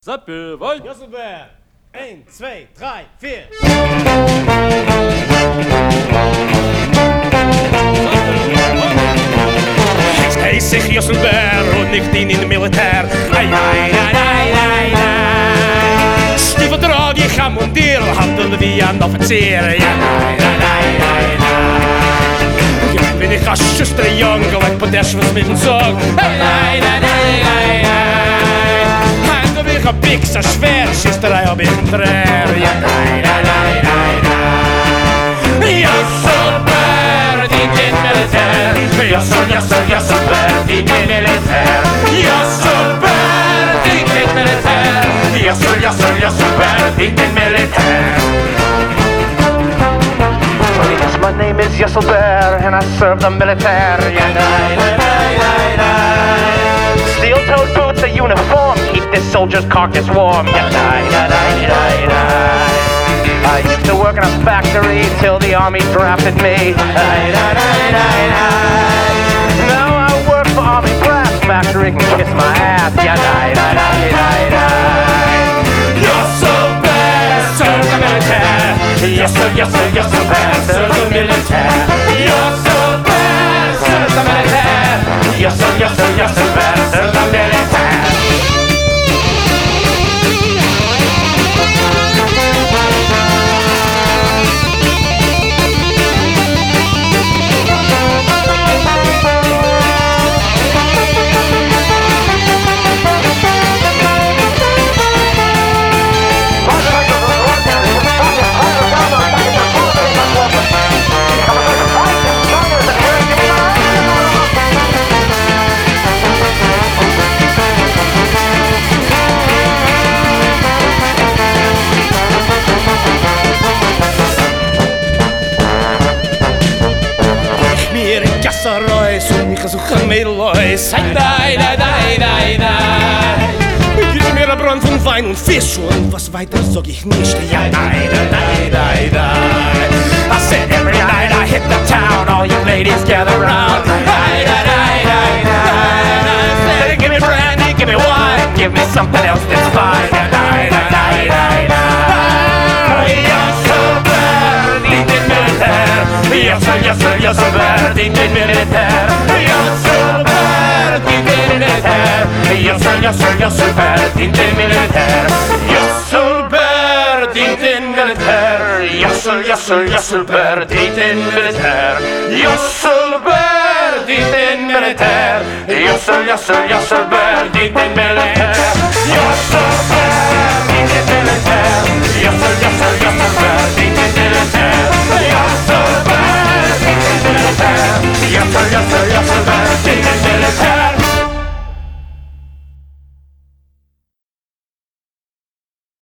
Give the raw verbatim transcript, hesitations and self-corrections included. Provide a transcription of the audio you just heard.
Zapiewaj! Josselbert! één, twee, drie, vier. Hij zegt Josselbert und ich dien in de militair. Ai, ai, ai, ai, ai, ai. Stiefel draag je gaan mondier, handelen wie een officier. Ja, ai, ai, ai, ai, ai. Ik ben ik als zuster jong, gelijk pedestrians met een zog. Ai, ai, ai, ai, ai, ai. Handen weer gepikt, zo schwer, zuster op in een trein. Ja, ai, ai, ai, ai, ai. Josselbert dient in militair. Jossel, Jossel, Josselbert dient in militair. Josselbert dient in militair. Jossel, Jossel, Josselbert dient in militair. Yes, my name is Josselbert and I serve the military. Yeah, die, die, die, die, die. Steel-toed boots, a uniform, keep this soldier's carcass warm. Yeah, die, die, die, die, die. I used to work in a factory till the army drafted me. Die, die, die, die, die. Now I work for Army Brass Factory, can kiss my ass. Yeah, die, die, die, die, die. Josselbert, serve the militaire. Jossel, Jossel, Josselbert, serve the militaire. Josselbert, serve the militaire. Jossel, Jossel, Josselbert, serve the militaire. Kassareis und mich so Chamelois. Hey, dai, dai, dai, dai, dai. Gib mir ein Brand von Wein und Fisch und was weiter sag ich nicht. Ja, dai, dai, dai, dai, dai. I said every night I hit the town, all you ladies gather round. Dai, dai, dai, dai, dai. I said give me brandy, give me wine, give me something else that's fine. Ja, dai, dai, dai, dai, dai. Josselbert dient in militair. Jossel, Jossel, Josselbert dient in militair. Josselbert dient in militair. Jossel, Jossel, Josselbert dient in militair. Josselbert dient in militair. Jossel, Jossel, Josselbert dient in militair. Josselbert dient in militair. Jossel, Jossel, Josselbert dient in militair.